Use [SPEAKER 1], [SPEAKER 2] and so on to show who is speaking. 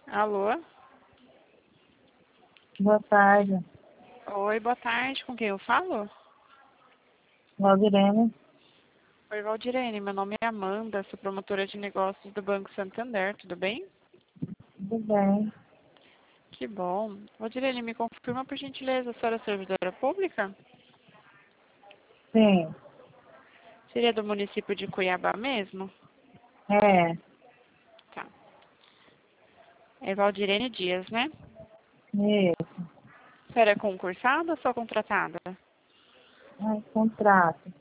[SPEAKER 1] Alô?
[SPEAKER 2] Boa tarde,
[SPEAKER 1] Oi, boa tarde. Com quem eu falo?
[SPEAKER 2] Valdirene.
[SPEAKER 1] Oi, Valdirene. Meu nome é Amanda, sou promotora de negócios do Banco Santander. Tudo bem?
[SPEAKER 2] Tudo bem?
[SPEAKER 1] Que bom. Valdirene, me confirma, por gentileza, a senhora é servidora pública?
[SPEAKER 2] Sim,
[SPEAKER 1] Seria do município de Cuiabá mesmo?
[SPEAKER 2] é,
[SPEAKER 1] Tá. É Valdirene Dias, né?
[SPEAKER 2] isso.
[SPEAKER 1] A senhora é concursada ou só contratada?
[SPEAKER 2] Contrato.